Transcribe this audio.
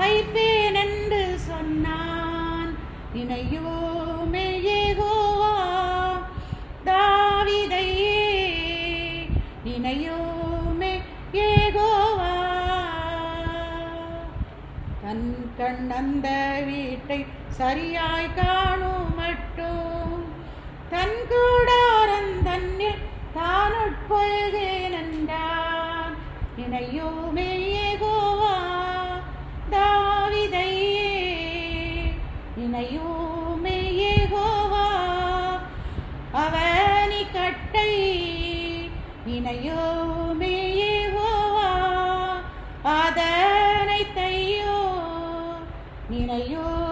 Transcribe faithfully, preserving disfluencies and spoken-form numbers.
வைப்பேன் என்று சொன்னான். நினையோமே யெகோவா தாவீதையே, நினையோமே யெகோவா. தன் கண் அந்த வீட்டை சரியாய் காணும் மட்டும் தன் கூடாரம் தன்னில் தான் உட்பொழுகேன் என்றான். நினையோமே யெகோவா தாவீதையே, நினையோமே யெகோவா. அவனி கட்டை நினையோமே யெகோவா, அதனை தையோ நினையோ